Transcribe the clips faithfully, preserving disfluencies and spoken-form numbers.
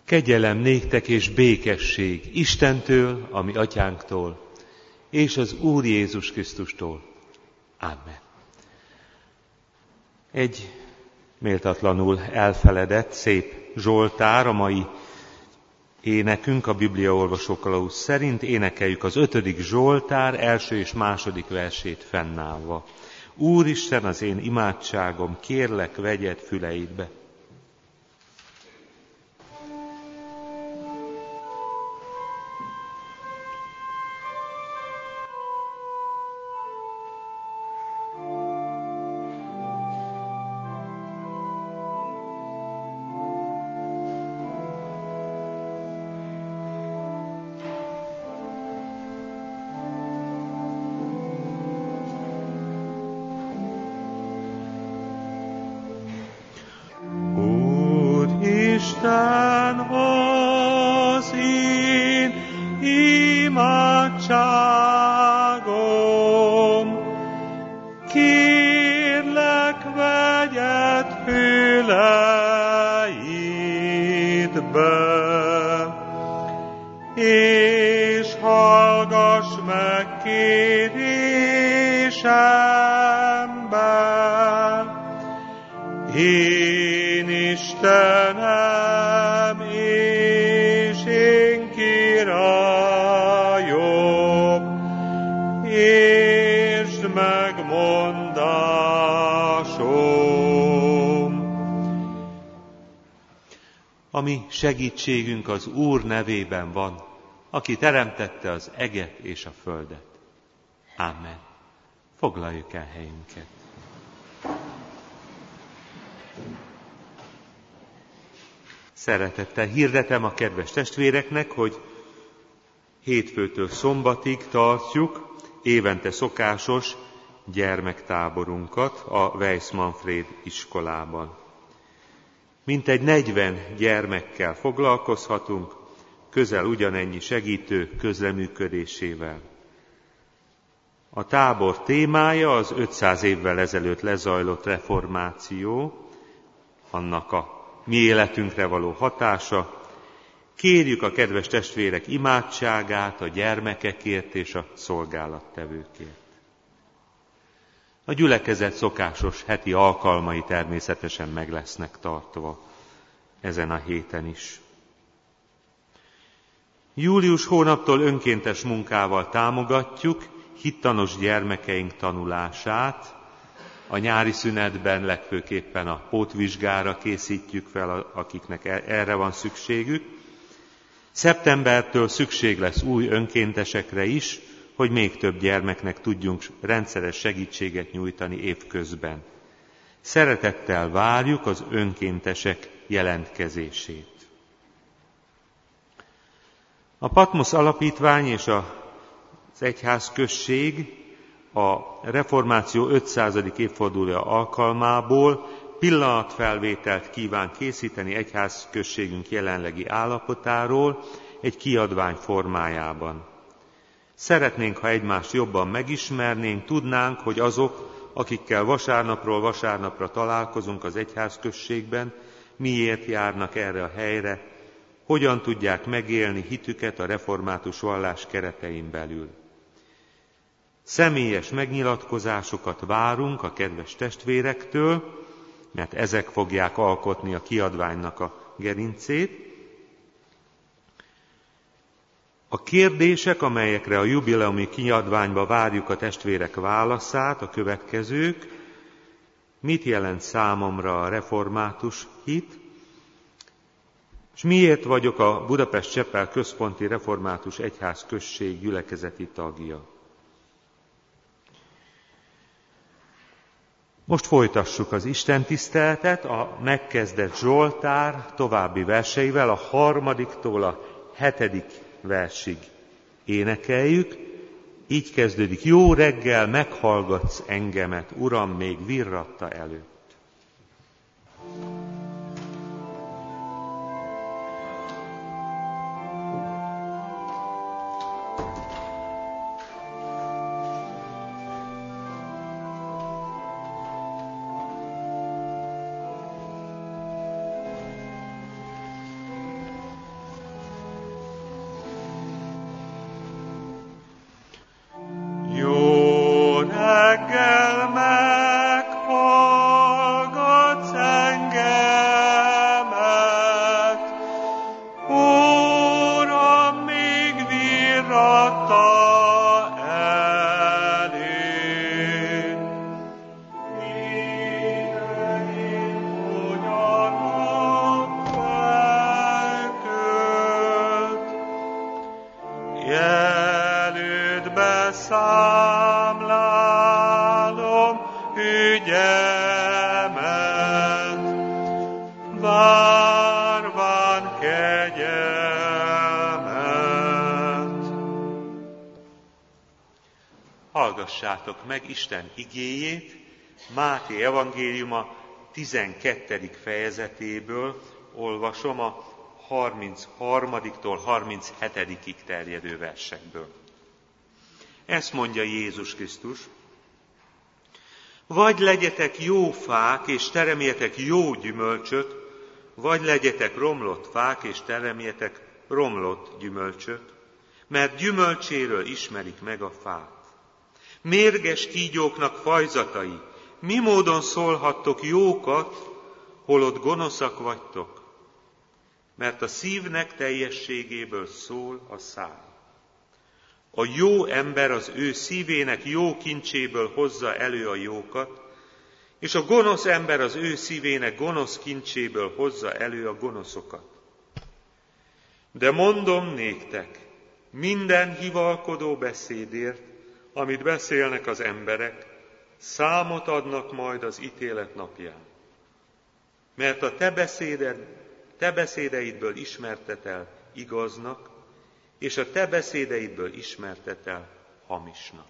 Kegyelem néktek és békesség Istentől, a mi atyánktól, és az Úr Jézus Krisztustól. Amen. Egy méltatlanul elfeledett, szép zsoltár, a mai énekünk a Bibliaolvasó kalauz szerint. Énekeljük az ötödik zsoltár első és második versét fennállva. Úristen, az én imádságom, kérlek, vegyed füleidbe. Isten az én imádságom, kérlek, vegyed füleidbe, és hallgass meg kérésemben. Én Istenem, és én királyom, értsd meg mondásom. A mi segítségünk az Úr nevében van, aki teremtette az eget és a földet. Amen. Foglaljuk el helyünket. Szeretettel hirdetem a kedves testvéreknek, hogy hétfőtől szombatig tartjuk évente szokásos gyermektáborunkat a Weiss Manfréd iskolában. Mintegy negyven gyermekkel foglalkozhatunk, közel ugyanennyi segítő közreműködésével. A tábor témája az ötszáz évvel ezelőtt lezajlott reformáció, annak a mi életünkre való hatása. Kérjük a kedves testvérek imádságát a gyermekekért és a szolgálattevőkért. A gyülekezet szokásos heti alkalmai természetesen meg lesznek tartva ezen a héten is. Július hónaptól önkéntes munkával támogatjuk hittanos gyermekeink tanulását. A nyári szünetben legfőképpen a pótvizsgára készítjük fel, akiknek erre van szükségük. Szeptembertől szükség lesz új önkéntesekre is, hogy még több gyermeknek tudjunk rendszeres segítséget nyújtani évközben. Szeretettel várjuk az önkéntesek jelentkezését. A Patmosz Alapítvány és az Egyházközség a reformáció ötszázadik évfordulója alkalmából pillanatfelvételt kíván készíteni egyházközségünk jelenlegi állapotáról egy kiadvány formájában. Szeretnénk, ha egymást jobban megismernénk, tudnánk, hogy azok, akikkel vasárnapról vasárnapra találkozunk az egyházközségben, miért járnak erre a helyre, hogyan tudják megélni hitüket a református vallás keretein belül. Személyes megnyilatkozásokat várunk a kedves testvérektől, mert ezek fogják alkotni a kiadványnak a gerincét. A kérdések, amelyekre a jubileumi kiadványba várjuk a testvérek válaszát, a következők: mit jelent számomra a református hit, és miért vagyok a Budapest Csepel Központi Református Egyházközség gyülekezeti tagja? Most folytassuk az istentiszteletet, a megkezdett zsoltár további verseivel, a harmadiktól a hetedik versig énekeljük. Így kezdődik: jó reggel, meghallgatsz engemet, Uram, még virratta előtt. Elődbe számlálom ügyemet, várván kegyelmet. Hallgassátok meg Isten igéjét, Máté evangéliuma tizenkettedik fejezetéből, olvasom a harmincharmadiktól harminchetodik terjedő versekből. Ezt mondja Jézus Krisztus: vagy legyetek jó fák, és teremjetek jó gyümölcsöt, vagy legyetek romlott fák, és teremjetek romlott gyümölcsöt, mert gyümölcséről ismerik meg a fát. Mérges kígyóknak fajzatai, mi módon szólhattok jókat, holott gonoszak vagytok? Mert a szívnek teljességéből szól a szám. A jó ember az ő szívének jó kincséből hozza elő a jókat, és a gonosz ember az ő szívének gonosz kincséből hozza elő a gonoszokat. De mondom néktek, minden hivalkodó beszédért, amit beszélnek az emberek, számot adnak majd az ítélet napján. Mert a te, beszéded, te beszédeidből ismertetel igaznak, és a te beszédeidből ismertetel hamisnak.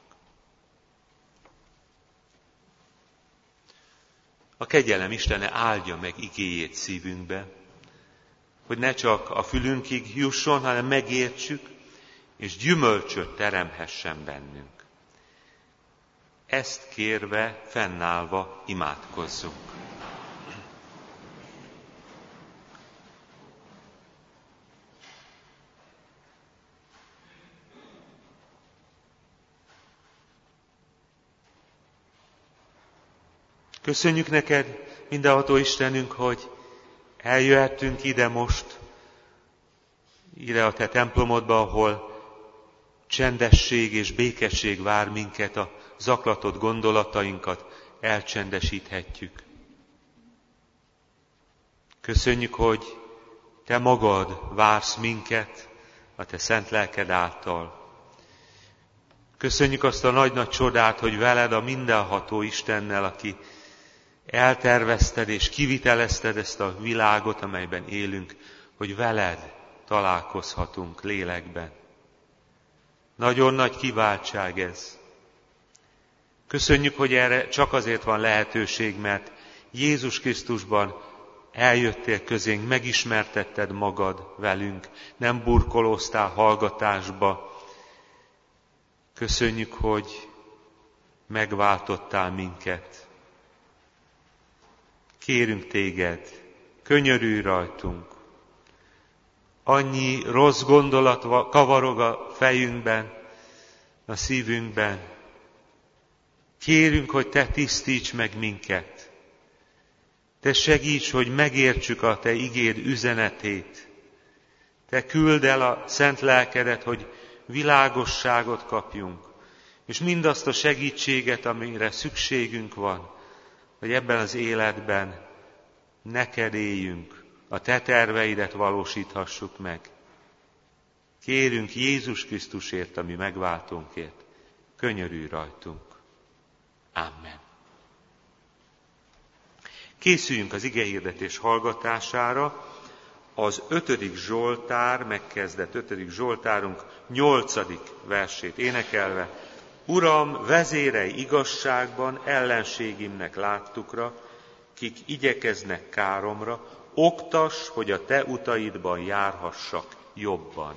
A kegyelem Istene áldja meg igéjét szívünkbe, hogy ne csak a fülünkig jusson, hanem megértsük, és gyümölcsöt teremhessen bennünk. Ezt kérve, fennállva imádkozzunk. Köszönjük neked, mindenható Istenünk, hogy eljöhettünk ide most, ide a te templomodba, ahol csendesség és békesség vár minket, a zaklatott gondolatainkat elcsendesíthetjük. Köszönjük, hogy te magad vársz minket a te szent lelked által. Köszönjük azt a nagy-nagy csodát, hogy veled, a mindenható Istennel, aki eltervezted és kivitelezted ezt a világot, amelyben élünk, hogy veled találkozhatunk lélekben. Nagyon nagy kiváltság ez. Köszönjük, hogy erre csak azért van lehetőség, mert Jézus Krisztusban eljöttél közénk, megismertetted magad velünk, nem burkolóztál hallgatásba. Köszönjük, hogy megváltottál minket. Kérünk téged, könyörülj rajtunk. Annyi rossz gondolat kavarog a fejünkben, a szívünkben. Kérünk, hogy te tisztíts meg minket. Te segíts, hogy megértsük a te igéd üzenetét. Te küldd el a szent lelkedet, hogy világosságot kapjunk, és mindazt a segítséget, amire szükségünk van, hogy ebben az életben neked éljünk, a te terveidet valósíthassuk meg. Kérünk Jézus Krisztusért, ami megváltónkért, könyörülj rajtunk. Amen. Készüljünk az igehirdetés hallgatására. Az ötödik Zsoltár, megkezdett ötödik Zsoltárunk nyolcadik versét énekelve: Uram, vezérelj igazságban, ellenségimnek láttukra, kik igyekeznek káromra, oktass, hogy a te utaidban járhassak jobban.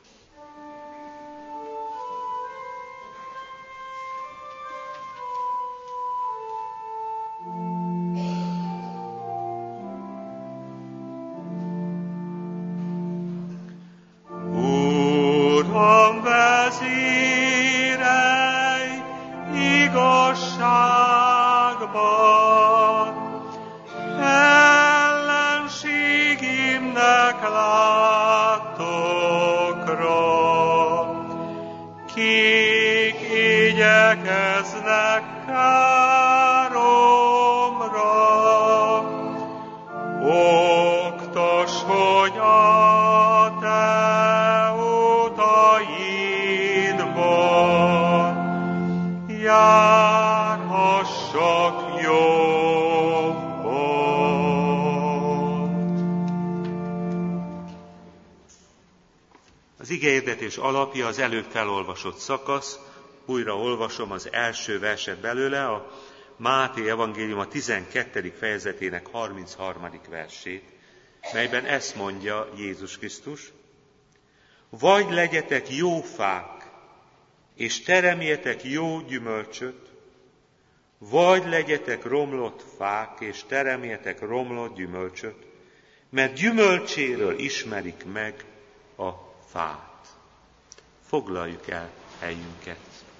Uram, vezérelj igazságban, ellenségimnek látokra, kik igyekeznek káromra, oktass, hogy a te utaidban járhassak jobban. Az igehirdetés alapja az előbb felolvasott szakasz, újra olvasom az első verset belőle, a Máté evangélium a tizenkettedik fejezetének harmincharmadik versét, melyben ezt mondja Jézus Krisztus: vagy legyetek jó fák, és teremjetek jó gyümölcsöt, vagy legyetek romlott fák, és teremjetek romlott gyümölcsöt, mert gyümölcséről ismerik meg a fát. Foglaljuk el helyünket.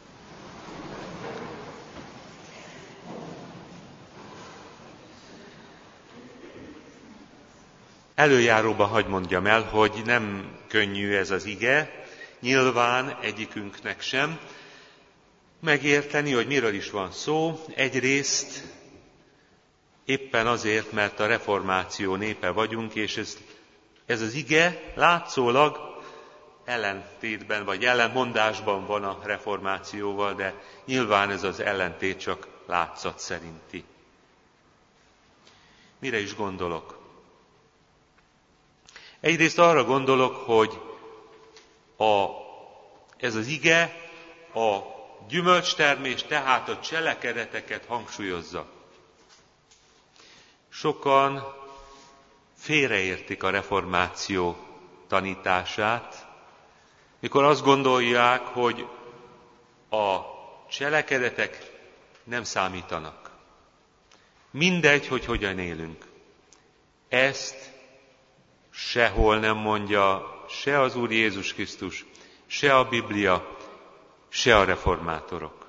Előjáróban hadd mondjam el, hogy nem könnyű ez az ige, nyilván egyikünknek sem megérteni, hogy miről is van szó. Egyrészt éppen azért, mert a reformáció népe vagyunk, és ez, ez az ige látszólag ellentétben vagy ellentmondásban van a reformációval, de nyilván ez az ellentét csak látszat szerinti. Mire is gondolok? Egyrészt arra gondolok, hogy a, ez az ige a gyümölcstermés, tehát a cselekedeteket hangsúlyozza. Sokan félreértik a reformáció tanítását, mikor azt gondolják, hogy a cselekedetek nem számítanak. Mindegy, hogy hogyan élünk. Ezt sehol nem mondja se az Úr Jézus Krisztus, se a Biblia, se a reformátorok.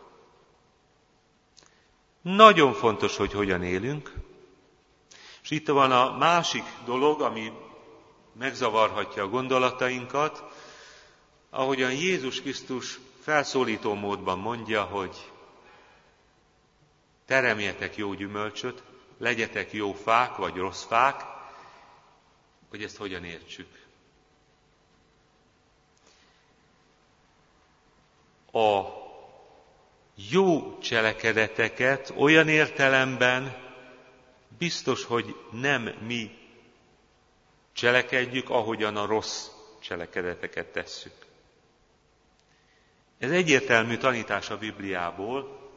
Nagyon fontos, hogy hogyan élünk, és itt van a másik dolog, ami megzavarhatja a gondolatainkat, ahogyan Jézus Krisztus felszólító módban mondja, hogy teremjetek jó gyümölcsöt, legyetek jó fák vagy rossz fák, hogy ezt hogyan értsük. A jó cselekedeteket olyan értelemben biztos, hogy nem mi cselekedjük, ahogyan a rossz cselekedeteket tesszük. Ez egyértelmű tanítás a Bibliából,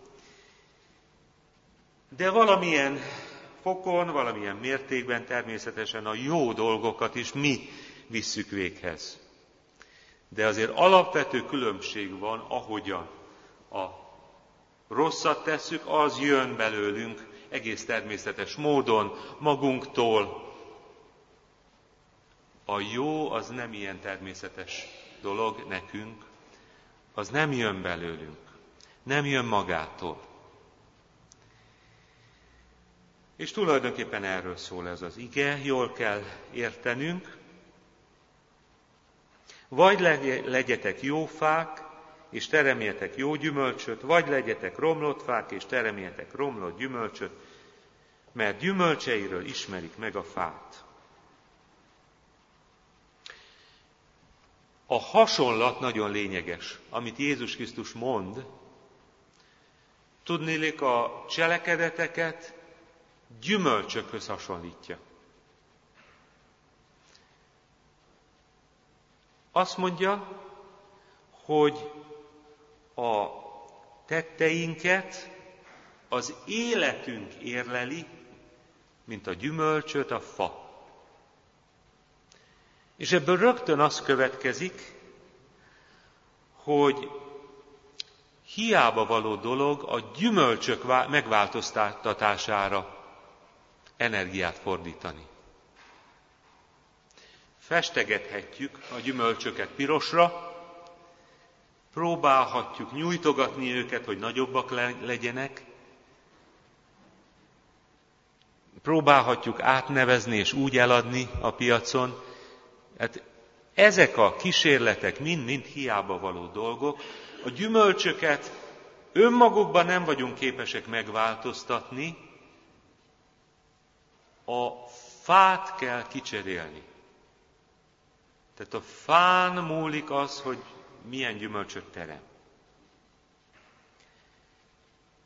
de valamilyen fokon, valamilyen mértékben természetesen a jó dolgokat is mi visszük véghez. De azért alapvető különbség van, ahogyan a rosszat tesszük, az jön belőlünk egész természetes módon, magunktól. A jó az nem ilyen természetes dolog nekünk, az nem jön belőlünk, nem jön magától. És tulajdonképpen erről szól ez az ige, jól kell értenünk. Vagy legyetek jó fák, és teremjetek jó gyümölcsöt, vagy legyetek romlott fák, és teremjetek romlott gyümölcsöt, mert gyümölcseiről ismerik meg a fát. A hasonlat nagyon lényeges, amit Jézus Krisztus mond. Tudniillik, a cselekedeteket gyümölcsökhöz hasonlítja. Azt mondja, hogy a tetteinket az életünk érleli, mint a gyümölcsöt a fa. És ebből rögtön az következik, hogy hiába való dolog a gyümölcsök megváltoztatására energiát fordítani. Festegethetjük a gyümölcsöket pirosra, próbálhatjuk nyújtogatni őket, hogy nagyobbak legyenek, próbálhatjuk átnevezni és úgy eladni a piacon. Hát ezek a kísérletek mind-mind hiába való dolgok. A gyümölcsöket önmagukban nem vagyunk képesek megváltoztatni, a fát kell kicserélni. Tehát a fán múlik az, hogy milyen gyümölcsöt terem.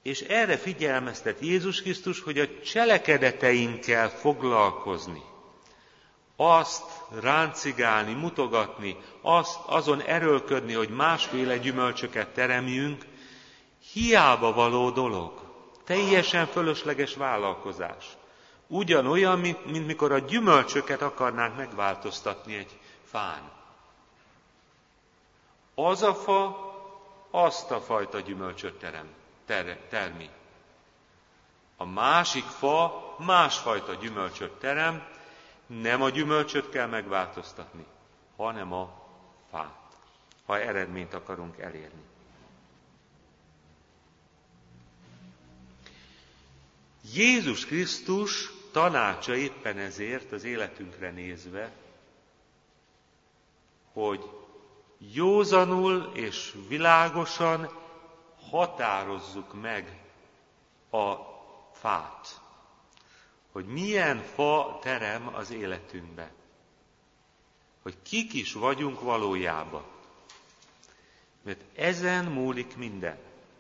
És erre figyelmeztet Jézus Krisztus, hogy a cselekedeteinkkel foglalkozni. Azt ráncigálni, mutogatni, azt azon erőlködni, hogy másféle gyümölcsöket teremjünk, hiába való dolog. Teljesen fölösleges vállalkozás. Ugyanolyan, mint, mint mikor a gyümölcsöket akarnánk megváltoztatni egy fán. Az a fa azt a fajta gyümölcsöt terem, ter, termi. A másik fa másfajta gyümölcsöt terem, nem a gyümölcsöt kell megváltoztatni, hanem a fát, ha eredményt akarunk elérni. Jézus Krisztus tanácsa éppen ezért az életünkre nézve, hogy józanul és világosan határozzuk meg a fát, hogy milyen fa terem az életünkbe, hogy kik is vagyunk valójában, mert ezen múlik minden.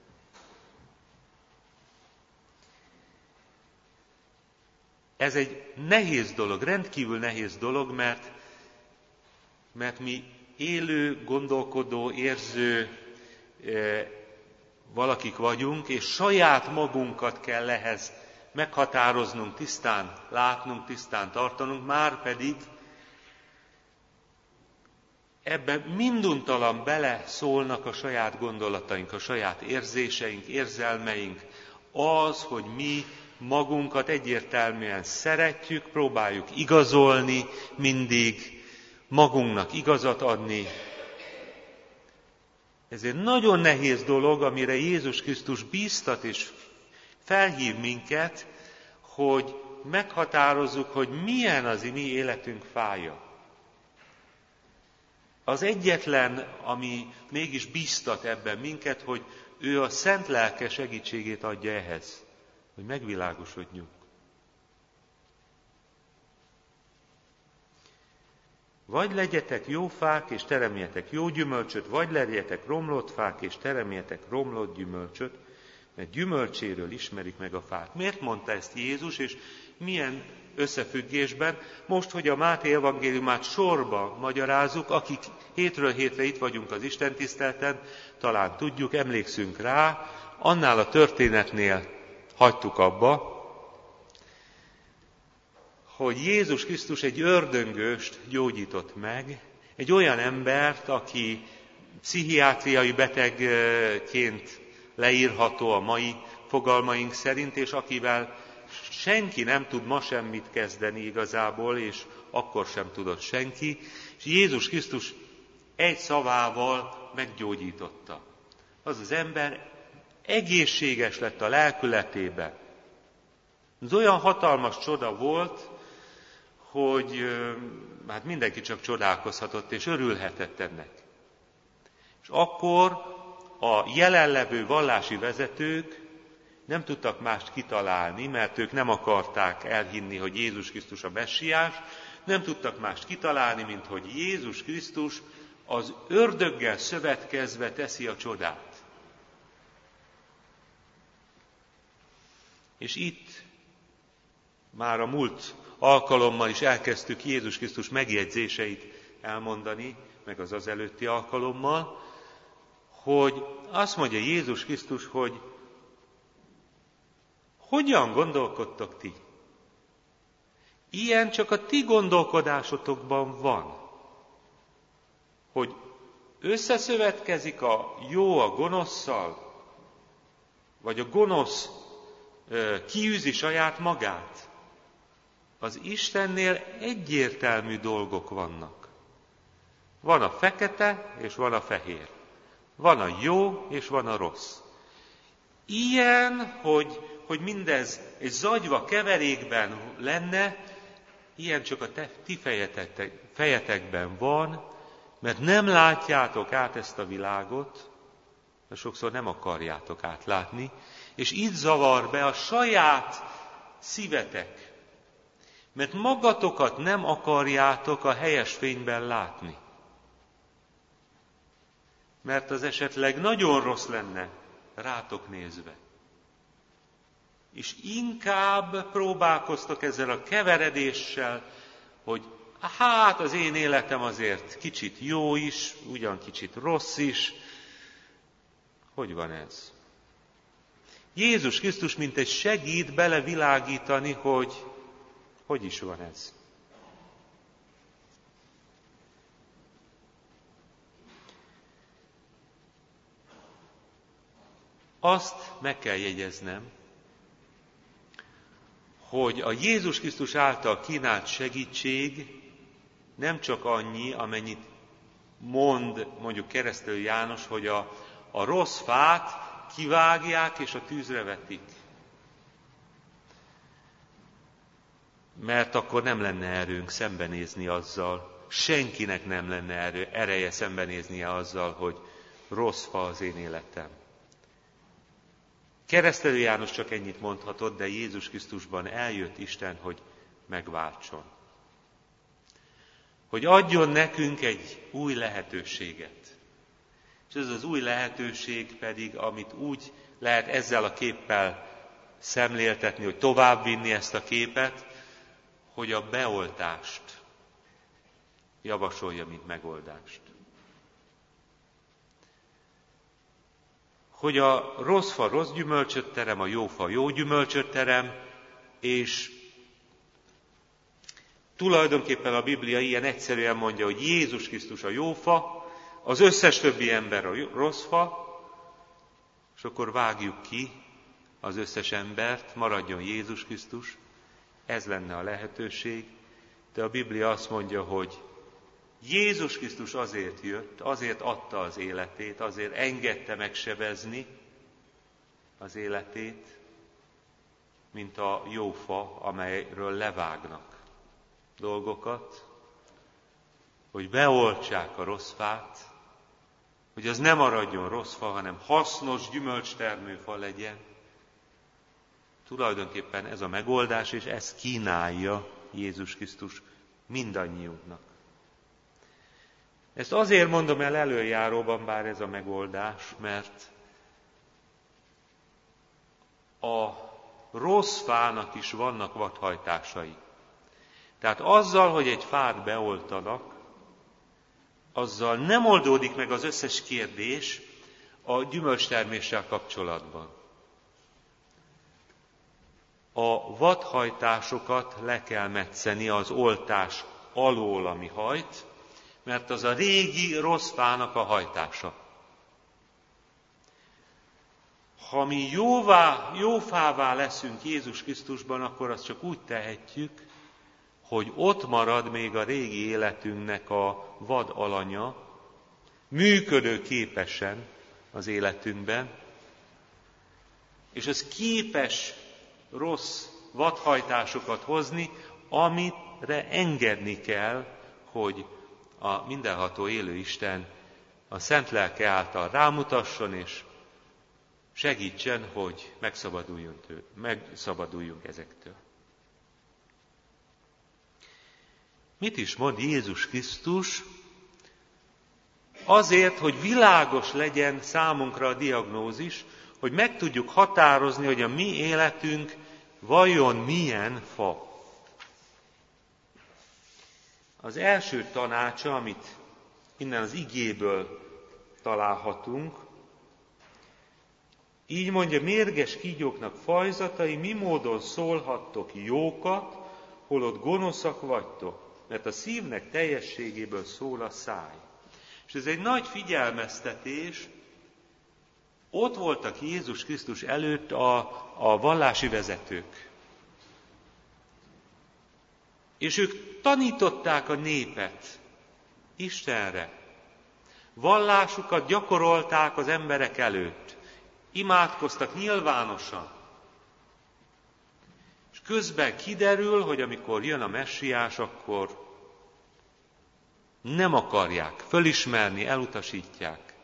Ez egy nehéz dolog, rendkívül nehéz dolog, mert, mert mi élő, gondolkodó, érző e, valakik vagyunk, és saját magunkat kell ehhez meghatároznunk, tisztán látnunk, tisztán tartanunk, már pedig ebben minduntalan bele szólnak a saját gondolataink, a saját érzéseink, érzelmeink, az, hogy mi magunkat egyértelműen szeretjük, próbáljuk igazolni mindig, magunknak igazat adni. Ezért nagyon nehéz dolog, amire Jézus Krisztus bíztat és felhív minket, hogy meghatározzuk, hogy milyen az mi életünk fája. Az egyetlen, ami mégis bíztat ebben minket, hogy ő a szent lelke segítségét adja ehhez, hogy megvilágosodjunk. Vagy legyetek jó fák, és teremjetek jó gyümölcsöt, vagy legyetek romlott fák, és teremjetek romlott gyümölcsöt, mert gyümölcséről ismerik meg a fát. Miért mondta ezt Jézus, és milyen összefüggésben? Most, hogy a Máté evangéliumát sorba magyarázzuk, akik hétről hétre itt vagyunk az istentiszteleten, talán tudjuk, emlékszünk rá, annál a történetnél hagytuk abba, hogy Jézus Krisztus egy ördöngőst gyógyított meg, egy olyan embert, aki pszichiátriai betegként leírható a mai fogalmaink szerint, és akivel senki nem tud ma semmit kezdeni igazából, és akkor sem tudott senki, és Jézus Krisztus egy szavával meggyógyította. Az az ember egészséges lett a lelkületében. Ez olyan hatalmas csoda volt, hogy hát mindenki csak csodálkozhatott és örülhetett ennek. És akkor a jelenlevő vallási vezetők nem tudtak mást kitalálni, mert ők nem akarták elhinni, hogy Jézus Krisztus a messiás, nem tudtak mást kitalálni, mint hogy Jézus Krisztus az ördöggel szövetkezve teszi a csodát. És itt már a múlt alkalommal is elkezdtük Jézus Krisztus megjegyzéseit elmondani, meg az az előtti alkalommal, hogy azt mondja Jézus Krisztus, hogy hogyan gondolkodtok ti? Ilyen csak a ti gondolkodásotokban van, hogy összeszövetkezik a jó a gonoszszal, vagy a gonosz kiűzi saját magát. Az Istennél egyértelmű dolgok vannak. Van a fekete, és van a fehér. Van a jó, és van a rossz. Ilyen, hogy, hogy mindez egy zagyva keverékben lenne, ilyen csak a te, ti fejetek, fejetekben van, mert nem látjátok át ezt a világot, mert sokszor nem akarjátok átlátni, és így zavar be a saját szívetek, mert magatokat nem akarjátok a helyes fényben látni. Mert az esetleg nagyon rossz lenne rátok nézve. és inkább próbálkoztok ezzel a keveredéssel, hogy hát az én életem azért kicsit jó is, ugyan kicsit rossz is. Hogy van ez? Jézus Krisztus mint egy segít belevilágítani, hogy hogy is van ez. Azt meg kell jegyeznem, hogy a Jézus Krisztus által kínált segítség nem csak annyi, amennyit mond mondjuk Keresztelő János, hogy a, a rossz fát kivágják és a tűzre vetik. Mert akkor nem lenne erőnk szembenézni azzal, senkinek nem lenne erő, ereje szembenéznie azzal, hogy rossz fa az én életem. Keresztelő János csak ennyit mondhatott, de Jézus Krisztusban eljött Isten, hogy megváltson. Hogy adjon nekünk egy új lehetőséget. És ez az új lehetőség pedig, amit úgy lehet ezzel a képpel szemléltetni, hogy továbbvinni ezt a képet, hogy a beoltást javasolja, mint megoldást. Hogy a rossz fa rossz gyümölcsöt terem, a jó fa jó gyümölcsöt terem, és tulajdonképpen a Biblia ilyen egyszerűen mondja, hogy Jézus Krisztus a jó fa, az összes többi ember a rossz fa, és akkor vágjuk ki az összes embert, maradjon Jézus Krisztus, ez lenne a lehetőség, de a Biblia azt mondja, hogy Jézus Krisztus azért jött, azért adta az életét, azért engedte megsebezni az életét, mint a jó fa, amelyről levágnak dolgokat, hogy beoltsák a rossz fát, hogy az nem maradjon rossz fa, hanem hasznos, gyümölcstermő fa legyen. Tulajdonképpen ez a megoldás, és ezt kínálja Jézus Krisztus mindannyiunknak. Ezt azért mondom el előjáróban, bár ez a megoldás, mert a rossz fának is vannak vadhajtásai. Tehát azzal, hogy egy fát beoltanak, azzal nem oldódik meg az összes kérdés a gyümölcsterméssel kapcsolatban. A vadhajtásokat le kell metszeni az oltás alól, ami hajt, mert az a régi rossz fának a hajtása. Ha mi jóvá, jó fává leszünk Jézus Krisztusban, akkor azt csak úgy tehetjük, hogy ott marad még a régi életünknek a vad alanya, működő képesen az életünkben, és az képes rossz vadhajtásokat hozni, amire engedni kell, hogy a mindenható élő Isten a szent lelke által rámutasson, és segítsen, hogy megszabaduljunk, tő, megszabaduljunk ezektől. Mit is mond Jézus Krisztus? Azért, hogy világos legyen számunkra a diagnózis, hogy meg tudjuk határozni, hogy a mi életünk vajon milyen fa. Az első tanácsa, amit innen az igéből találhatunk, így mondja, mérges kígyóknak fajzatai, mi módon szólhattok jókat, holott gonoszak vagytok, mert a szívnek teljességéből szól a száj. És ez egy nagy figyelmeztetés, ott voltak Jézus Krisztus előtt a, a vallási vezetők. És ők tanították a népet Istenre. Vallásukat gyakorolták az emberek előtt. Imádkoztak nyilvánosan. És közben kiderül, hogy amikor jön a messiás, akkor nem akarják fölismerni, elutasítják.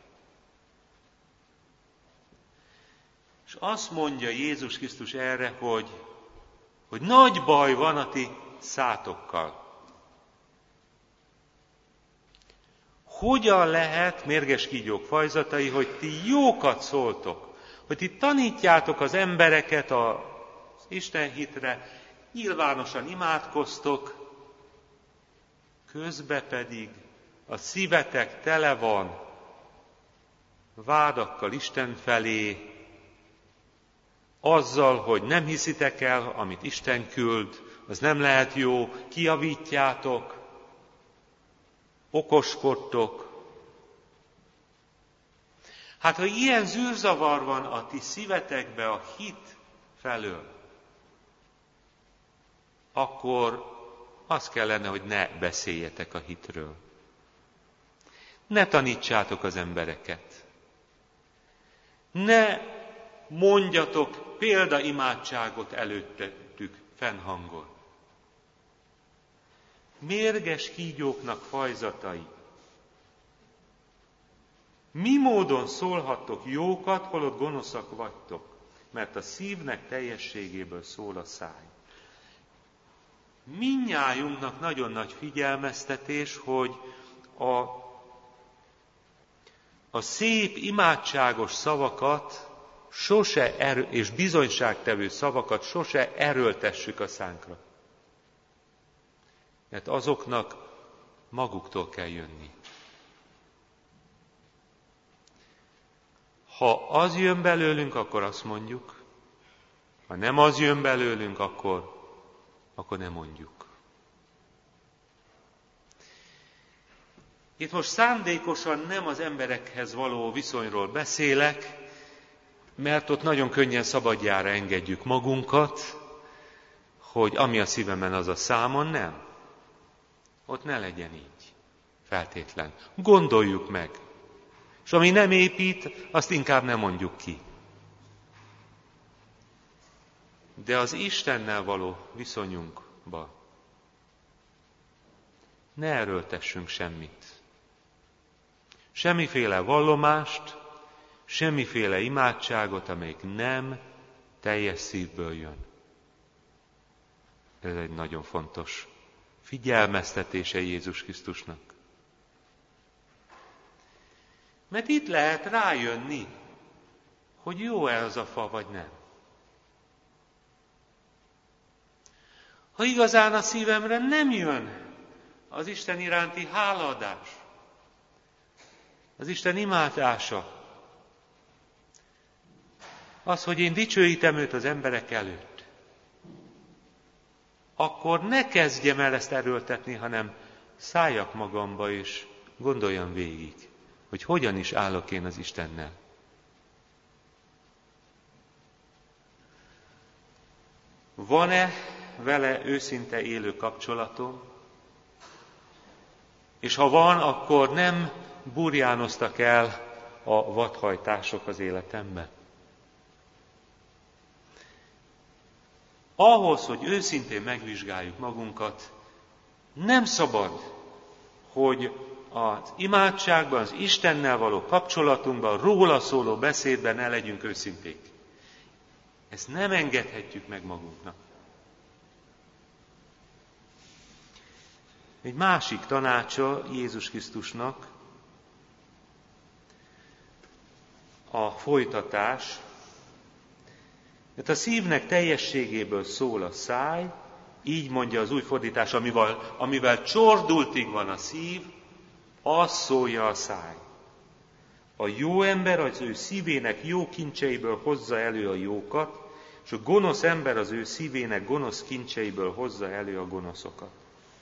És azt mondja Jézus Krisztus erre, hogy, hogy nagy baj van a ti szátokkal. Hogyan lehet, mérges kígyók fajzatai, hogy ti jókat szóltok, hogy ti tanítjátok az embereket a Isten hitre, nyilvánosan imádkoztok, közben pedig a szívetek tele van vádakkal Isten felé, azzal, hogy nem hiszitek el, amit Isten küld, az nem lehet jó, kijavítjátok, okoskodtok. Hát, ha ilyen zűrzavar van a ti szívetekbe a hit felől, akkor az kellene, hogy ne beszéljetek a hitről. Ne tanítsátok az embereket. Ne mondjatok példaimádságot előttük fennhangon. Mérges kígyóknak fajzatai. Mi módon szólhattok jókat, holott gonoszak vagytok, mert a szívnek teljességéből szól a száj. Mindnyájunknak nagyon nagy figyelmeztetés, hogy a, a szép, imádságos szavakat sose erő, és bizonyságtevő szavakat sose erőltessük a szánkra. Mert azoknak maguktól kell jönni. Ha az jön belőlünk, akkor azt mondjuk, ha nem az jön belőlünk, akkor, akkor nem mondjuk. Itt most szándékosan nem az emberekhez való viszonyról beszélek, mert ott nagyon könnyen szabadjára engedjük magunkat, hogy ami a szívemen, az a számon, nem. Ott ne legyen így, feltétlen. Gondoljuk meg. És ami nem épít, azt inkább nem mondjuk ki. De az Istennel való viszonyunkba ne erőltessünk semmit. Semmiféle vallomást, semmiféle imádságot, amelyik nem teljes szívből jön. Ez egy nagyon fontos figyelmeztetése Jézus Krisztusnak. Mert itt lehet rájönni, hogy jó-e az a fa, vagy nem. Ha igazán a szívemre nem jön az Isten iránti hálaadás, az Isten imádása, az, hogy én dicsőítem őt az emberek előtt, akkor ne kezdjem el ezt erőltetni, hanem szálljak magamba és gondoljam végig, hogy hogyan is állok én az Istennel. Van-e vele őszinte élő kapcsolatom? És ha van, akkor nem burjánoztak el a vadhajtások az életembe? Ahhoz, hogy őszintén megvizsgáljuk magunkat, nem szabad, hogy az imádságban, az Istennel való kapcsolatunkban, róla szóló beszédben ne legyünk őszinték. Ezt nem engedhetjük meg magunknak. Egy másik tanácsa Jézus Krisztusnak a folytatás, mert a szívnek teljességéből szól a száj, így mondja az új fordítás, amivel, amivel csordultig van a szív, az szólja a száj. A jó ember az ő szívének jó kincseiből hozza elő a jókat, és a gonosz ember az ő szívének gonosz kincseiből hozza elő a gonoszokat.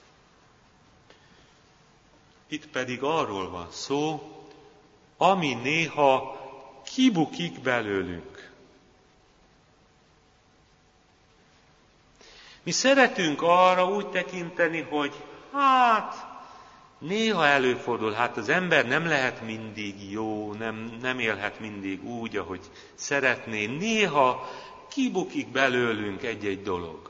Itt pedig arról van szó, ami néha kibukik belőlünk. Mi szeretünk arra úgy tekinteni, hogy hát néha előfordul, hát az ember nem lehet mindig jó, nem, nem élhet mindig úgy, ahogy szeretné. Néha kibukik belőlünk egy-egy dolog.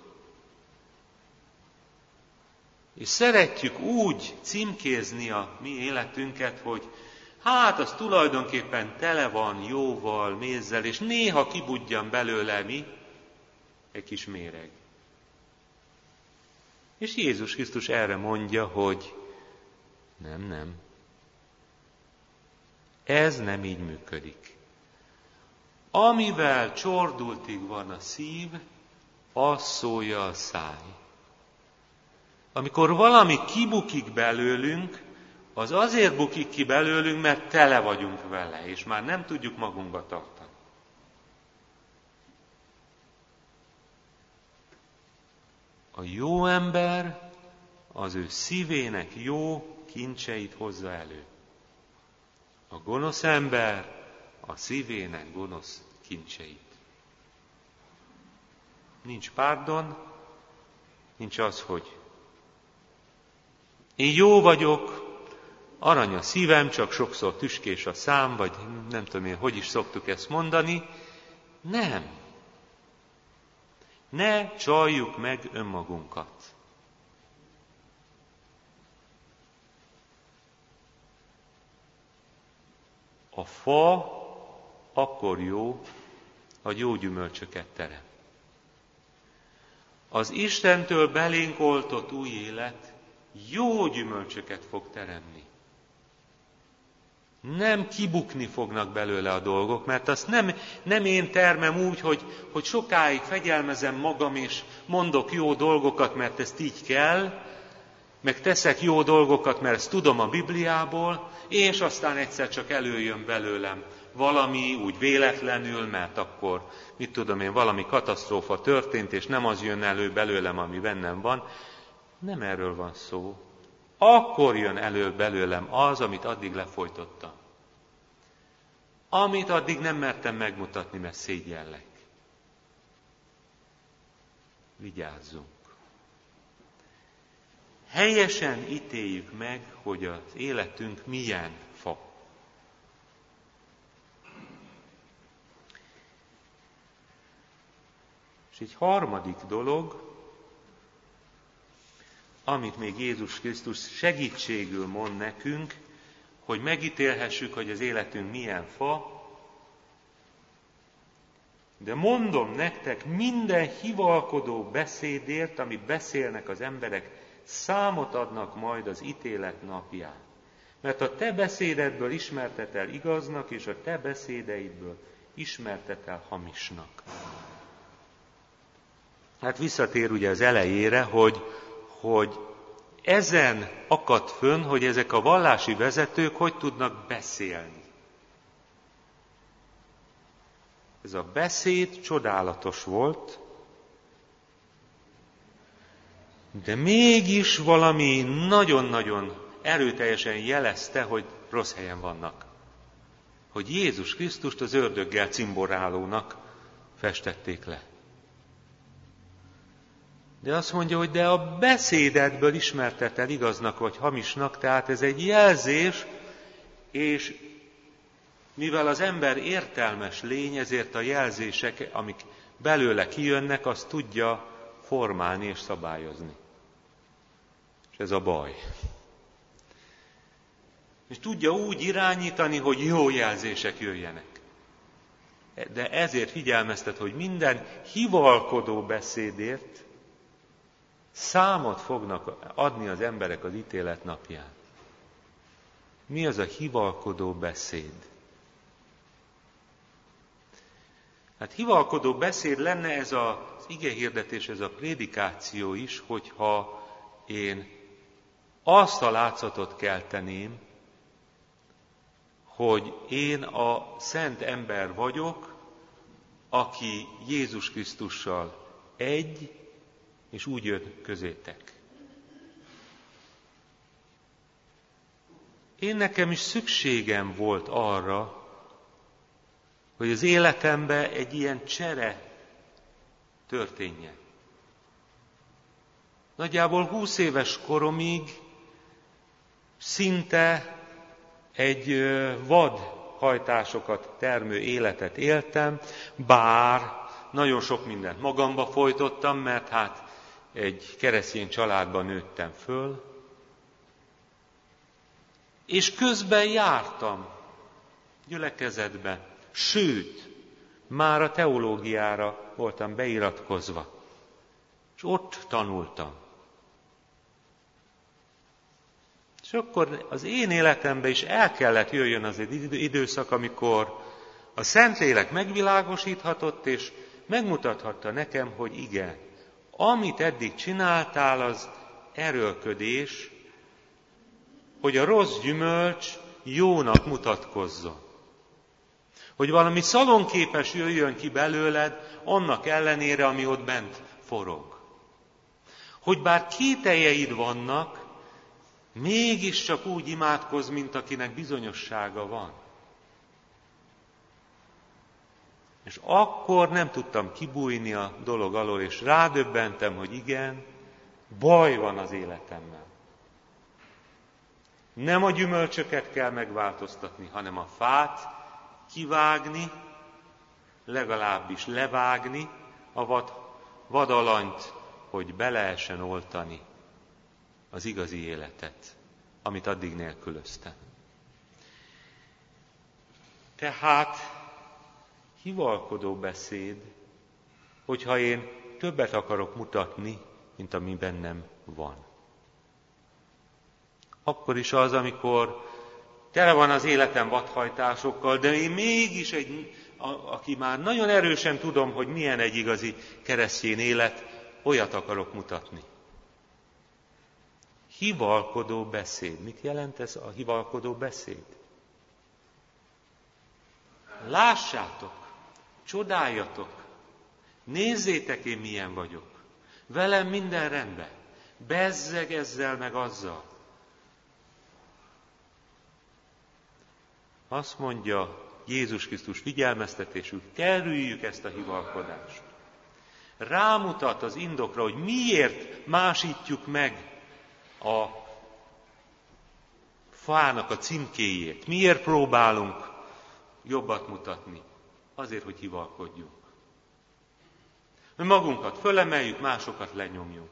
És szeretjük úgy címkézni a mi életünket, hogy hát az tulajdonképpen tele van jóval, mézzel, és néha kibudjan belőle mi egy kis méreg. És Jézus Krisztus erre mondja, hogy nem, nem. Ez nem így működik. Amivel csordultig van a szív, azt szólja a száj. Amikor valami kibukik belőlünk, az azért bukik ki belőlünk, mert tele vagyunk vele, és már nem tudjuk magunkba tartani. A jó ember az ő szívének jó kincseit hozza elő. A gonosz ember a szívének gonosz kincseit. Nincs párdon, nincs az, hogy én jó vagyok, arany a szívem, csak sokszor tüskés a szám, vagy nem tudom én, hogy is szoktuk ezt mondani. Nem. Ne csaljuk meg önmagunkat. A fa akkor jó, ha jó gyümölcsöket terem. Az Istentől belénk oltott új élet jó gyümölcsöket fog teremni. Nem kibukni fognak belőle a dolgok, mert azt nem, nem én termem úgy, hogy, hogy sokáig fegyelmezem magam, és mondok jó dolgokat, mert ezt így kell, meg teszek jó dolgokat, mert ezt tudom a Bibliából, és aztán egyszer csak előjön belőlem valami úgy véletlenül, mert akkor, mit tudom én, valami katasztrófa történt, és nem az jön elő belőlem, ami bennem van. Nem erről van szó. Akkor jön elő belőlem az, amit addig lefolytottam. Amit addig nem mertem megmutatni, mert szégyellek. Vigyázzunk. Helyesen ítéljük meg, hogy az életünk milyen fa. És egy harmadik dolog, amit még Jézus Krisztus segítségül mond nekünk, hogy megítélhessük, hogy az életünk milyen fa, de mondom nektek, minden hivalkodó beszédért, amit beszélnek az emberek, számot adnak majd az ítélet napján. Mert a te beszédedből ismertetel igaznak, és a te beszédeidből ismertetel hamisnak. Hát visszatér ugye az elejére, hogy, hogy ezen akadt fönn, hogy ezek a vallási vezetők hogy tudnak beszélni. Ez a beszéd csodálatos volt, de mégis valami nagyon-nagyon erőteljesen jelezte, hogy rossz helyen vannak. Hogy Jézus Krisztust az ördöggel cimborálónak festették le. De azt mondja, hogy de a beszédedből ismertetel igaznak vagy hamisnak, tehát ez egy jelzés, és mivel az ember értelmes lény, ezért a jelzések, amik belőle kijönnek, azt tudja formálni és szabályozni. És ez a baj. És tudja úgy irányítani, hogy jó jelzések jöjjenek. De ezért figyelmeztet, hogy minden hivalkodó beszédért számot fognak adni az emberek az ítélet napján. Mi az a hivalkodó beszéd? Hát hivalkodó beszéd lenne ez az igehirdetés, ez a prédikáció is, hogyha én azt a látszatot kelteném, hogy én a szent ember vagyok, aki Jézus Krisztussal egy, és úgy jön közétek. Én nekem is szükségem volt arra, hogy az életemben egy ilyen csere történjen. Nagyjából húsz éves koromig szinte egy vad hajtásokat termő életet éltem, bár nagyon sok mindent magamba folytottam, mert hát egy keresztény családban nőttem föl, és közben jártam gyülekezetbe, sőt, már a teológiára voltam beiratkozva, és ott tanultam. És akkor az én életemben is el kellett jöjjön az egy időszak, amikor a Szentlélek megvilágosíthatott, és megmutathatta nekem, hogy igen, Amit eddig csináltál, az erőlködés, hogy a rossz gyümölcs jónak mutatkozzon. Hogy valami szalonképes jöjjön ki belőled, annak ellenére, ami ott bent forog. Hogy bár kételjeid vannak, mégiscsak úgy imádkozz, mint akinek bizonyossága van. És akkor nem tudtam kibújni a dolog alól, és rádöbbentem, hogy igen, baj van az életemmel. Nem a gyümölcsöket kell megváltoztatni, hanem a fát kivágni, legalábbis levágni a vad, vadalanyt, hogy be lehessen oltani az igazi életet, amit addig nélkülöztem. Tehát hivalkodó beszéd, hogyha én többet akarok mutatni, mint ami bennem van. Akkor is az, amikor tele van az életem vadhajtásokkal, de én mégis egy, a, aki már nagyon erősen tudom, hogy milyen egy igazi keresztény élet, olyat akarok mutatni. Hivalkodó beszéd. Mit jelent ez a hivalkodó beszéd? Lássátok, csodáljatok, nézzétek, én milyen vagyok. Velem minden rendben. Bezzeg ezzel meg azzal. Azt mondja Jézus Krisztus figyelmeztetésük, kerüljük ezt a hivalkodást. Rámutat az indokra, hogy miért másítjuk meg a fának a címkéjét. Miért próbálunk jobbat mutatni? Azért, hogy hivalkodjunk. Mi magunkat fölemeljük, másokat lenyomjuk.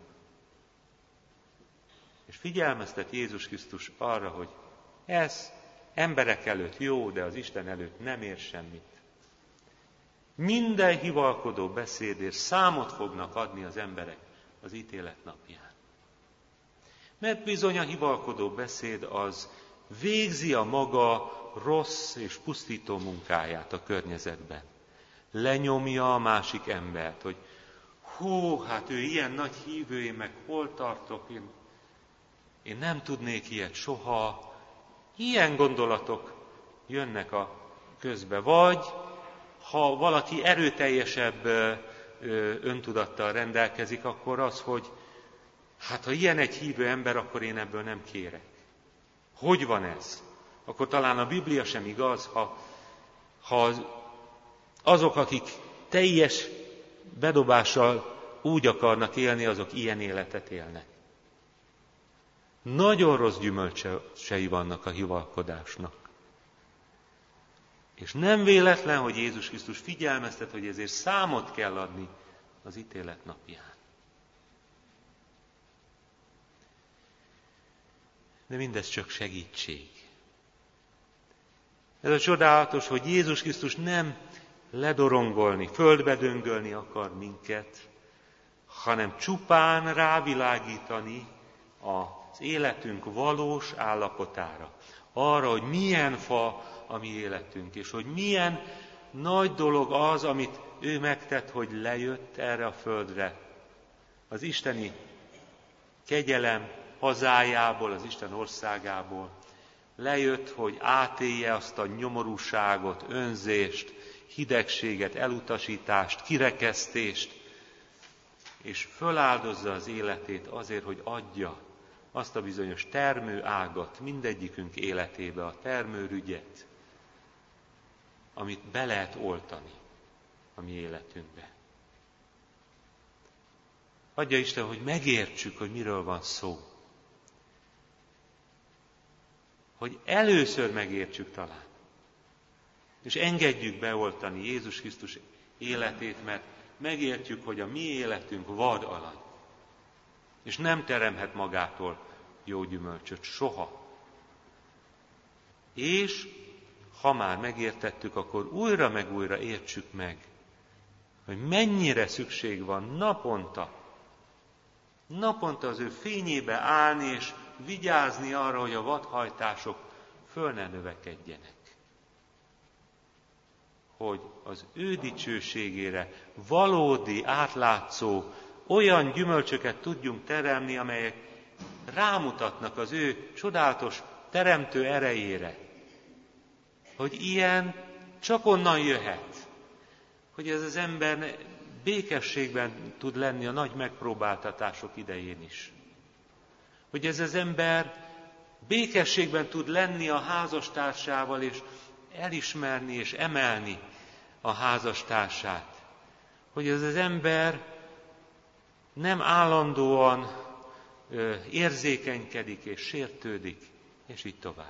És figyelmeztet Jézus Krisztus arra, hogy ez emberek előtt jó, de az Isten előtt nem ér semmit. Minden hivalkodó beszédért számot fognak adni az emberek az ítélet napján. Mert bizony a hivalkodó beszéd az végzi a maga rossz és pusztító munkáját a környezetben. Lenyomja a másik embert, hogy hú, hát ő ilyen nagy hívő, én meg hol tartok, én, én nem tudnék ilyet soha. Ilyen gondolatok jönnek a közbe. Vagy ha valaki erőteljesebb öntudattal rendelkezik, akkor az, hogy hát ha ilyen egy hívő ember, akkor én ebből nem kérek. Hogy van ez? Akkor talán a Biblia sem igaz, ha, ha azok, akik teljes bedobással úgy akarnak élni, azok ilyen életet élnek. Nagyon rossz gyümölcsei vannak a hivalkodásnak. És nem véletlen, hogy Jézus Krisztus figyelmeztet, hogy ezért számot kell adni az ítélet napján. De mindez csak segítség. Ez a csodálatos, hogy Jézus Krisztus nem ledorongolni, földbe döngölni akar minket, hanem csupán rávilágítani az életünk valós állapotára. Arra, hogy milyen fa a mi életünk, és hogy milyen nagy dolog az, amit ő megtett, hogy lejött erre a földre. Az isteni kegyelem hazájából, az Isten országából. Lejött, hogy átélje azt a nyomorúságot, önzést, hidegséget, elutasítást, kirekesztést, és föláldozza az életét azért, hogy adja azt a bizonyos termőágat mindegyikünk életébe, a termőrügyet, amit be lehet oltani a mi életünkbe. Adja Isten, hogy megértsük, hogy miről van szó. Hogy először megértsük talán. És engedjük beoltani Jézus Krisztus életét, mert megértjük, hogy a mi életünk vad alany. És nem teremhet magától jó gyümölcsöt soha. És ha már megértettük, akkor újra meg újra értsük meg, hogy mennyire szükség van naponta, naponta az ő fényébe állni, és vigyázni arra, hogy a vadhajtások föl ne növekedjenek. Hogy az ő dicsőségére valódi, átlátszó olyan gyümölcsöket tudjunk teremni, amelyek rámutatnak az ő csodálatos teremtő erejére. Hogy ilyen csak onnan jöhet, hogy ez az ember békességben tud lenni a nagy megpróbáltatások idején is. Hogy ez az ember békességben tud lenni a házastársával, és elismerni és emelni a házastársát. Hogy ez az ember nem állandóan ö, érzékenykedik és sértődik, és így tovább.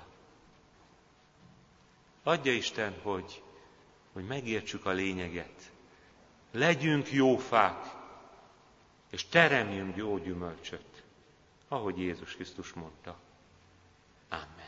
Adja Isten, hogy, hogy megértsük a lényeget. Legyünk jó fák, és teremjünk jó gyümölcsöt, ahogy Jézus Krisztus mondta. Amen.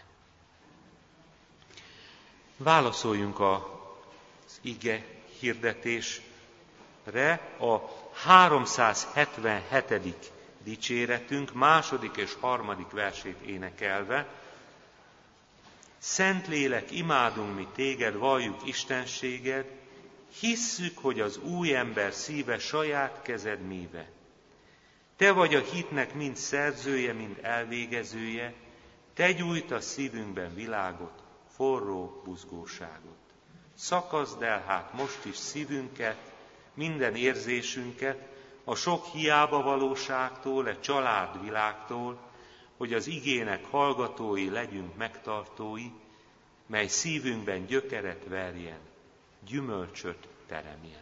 Válaszoljunk az ige hirdetésre a háromszázhetvenhetedik dicséretünk második és harmadik versét énekelve. Szentlélek, imádunk mi téged, valljuk istenséged, hisszük, hogy az új ember szíve saját kezed míve. Te vagy a hitnek mind szerzője, mind elvégezője, te gyújtasz szívünkben világot, forró buzgóságot. Szakaszd el hát most is szívünket, minden érzésünket, a sok hiába valóságtól, egy családvilágtól, hogy az igének hallgatói legyünk megtartói, mely szívünkben gyökeret verjen, gyümölcsöt teremjen.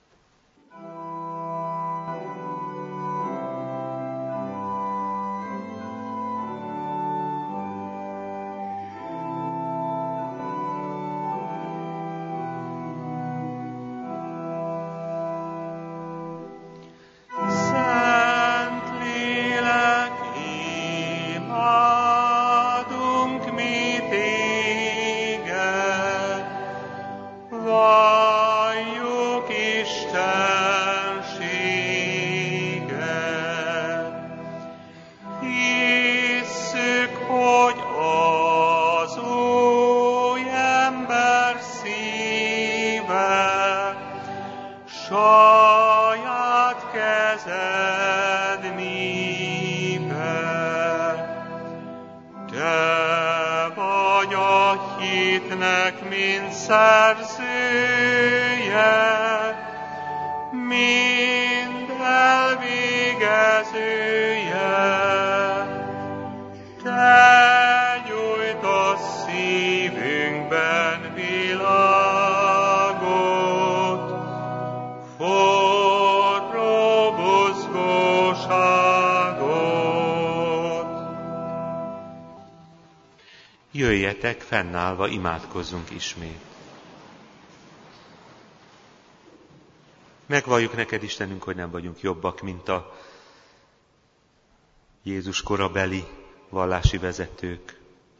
Jöjjetek, fennállva imádkozzunk ismét. Megvalljuk neked, Istenünk, hogy nem vagyunk jobbak, mint a Jézus korabeli vallási vezetők.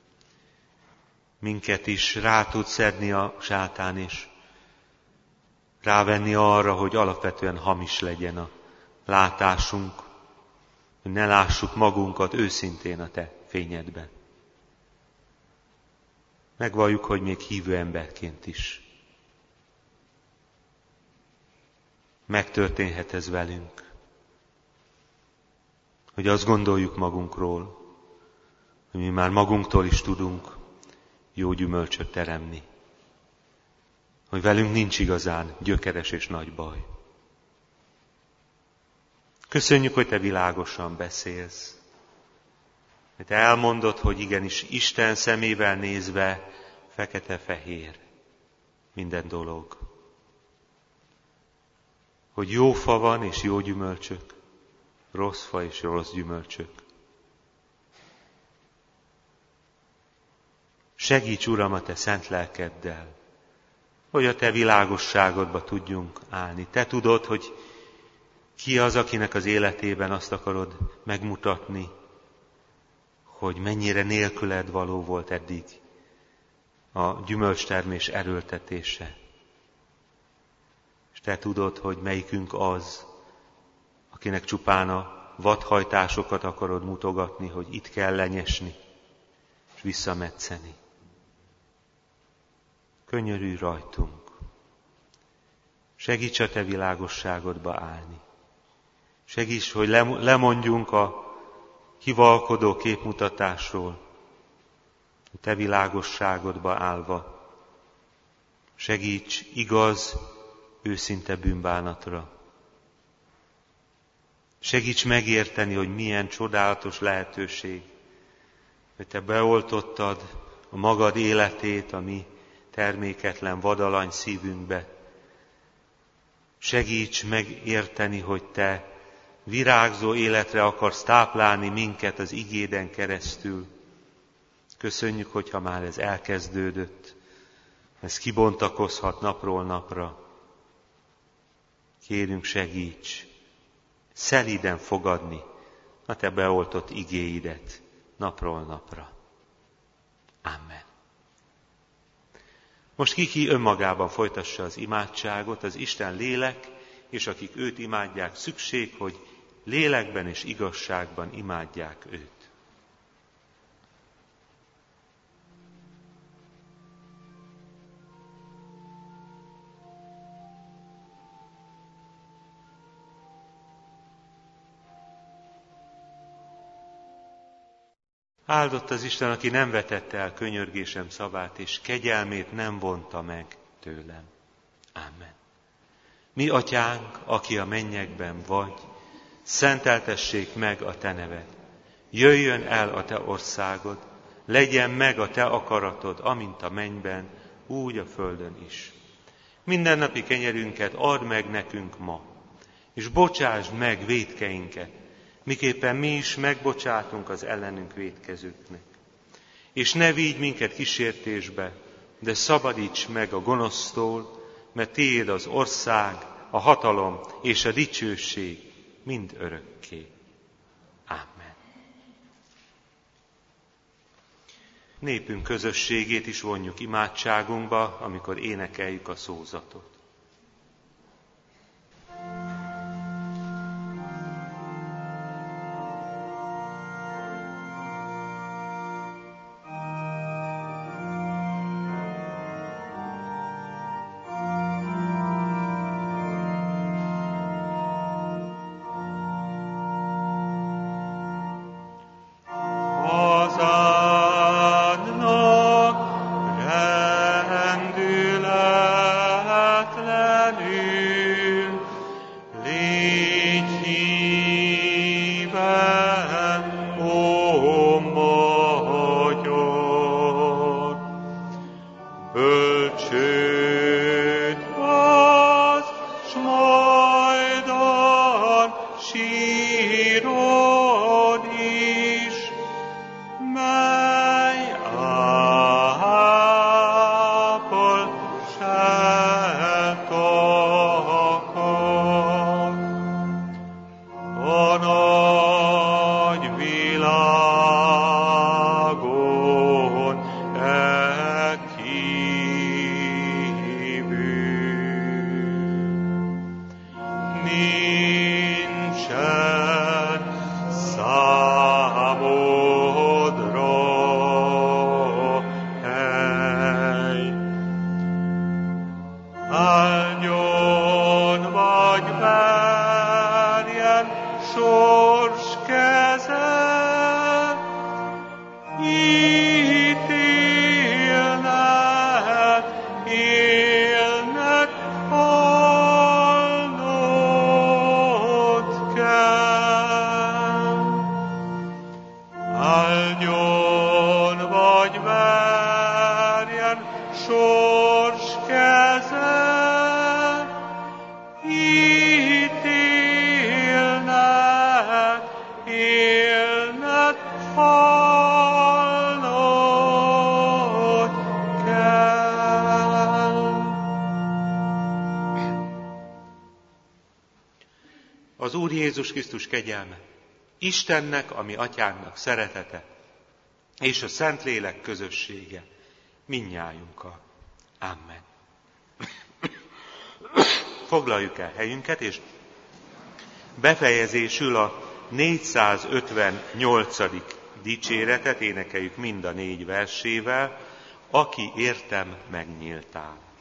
Minket is rá tud szedni a sátán, és rávenni arra, hogy alapvetően hamis legyen a látásunk, hogy ne lássuk magunkat őszintén a te fényedben. Megvalljuk, hogy még hívő emberként is megtörténhet ez velünk, hogy azt gondoljuk magunkról, hogy mi már magunktól is tudunk jó gyümölcsöt teremni, hogy velünk nincs igazán gyökeres és nagy baj. Köszönjük, hogy te világosan beszélsz. Te elmondod, hogy igenis Isten szemével nézve fekete-fehér minden dolog. Hogy jó fa van és jó gyümölcsök, rossz fa és rossz gyümölcsök. Segíts, Uram, a te szent lelkeddel, hogy a te világosságodba tudjunk állni. Te tudod, hogy ki az, akinek az életében azt akarod megmutatni, hogy mennyire nélküled való volt eddig a gyümölcstermés erőltetése. És te tudod, hogy melyikünk az, akinek csupán a vadhajtásokat akarod mutogatni, hogy itt kell lenyesni, és visszametszeni. Könyörülj rajtunk. Segíts a te világosságodba állni. Segíts, hogy lemondjunk a hivalkodó képmutatásról, a te világosságodba állva. Segíts igaz, őszinte bűnbánatra. Segíts megérteni, hogy milyen csodálatos lehetőség, hogy te beoltottad a magad életét a mi terméketlen vadalany szívünkbe. Segíts megérteni, hogy te virágzó életre akarsz táplálni minket az igéden keresztül. Köszönjük, hogyha már ez elkezdődött, ez kibontakozhat napról napra. Kérünk, segíts szelíden fogadni a te beoltott igéidet napról napra. Amen. Most ki, ki önmagában folytassa az imádságot, az Isten lélek, és akik őt imádják, szükség, hogy lélekben és igazságban imádják őt. Áldott az Isten, aki nem vetette el könyörgésem szavát, és kegyelmét nem vonta meg tőlem. Amen. Mi atyánk, aki a mennyekben vagy, szenteltessék meg a te neved. Jöjjön el a te országod, legyen meg a te akaratod, amint a mennyben, úgy a földön is. Mindennapi kenyerünket add meg nekünk ma, és bocsásd meg vétkeinket, miképpen mi is megbocsátunk az ellenünk vétkezőknek. És ne vigy minket kísértésbe, de szabadíts meg a gonosztól, mert tiéd az ország, a hatalom és a dicsőség mind örökké. Amen. Népünk közösségét is vonjuk imádságunkba, amikor énekeljük a szózatot. Az Úr Jézus Krisztus kegyelme, Istennek, a mi atyánknak szeretete, és a Szentlélek közössége mindnyájunkkal. Amen. Foglaljuk el helyünket, és befejezésül a négyszázötvennyolcadik dicséretet énekeljük mind a négy versével, aki értem megnyíltál.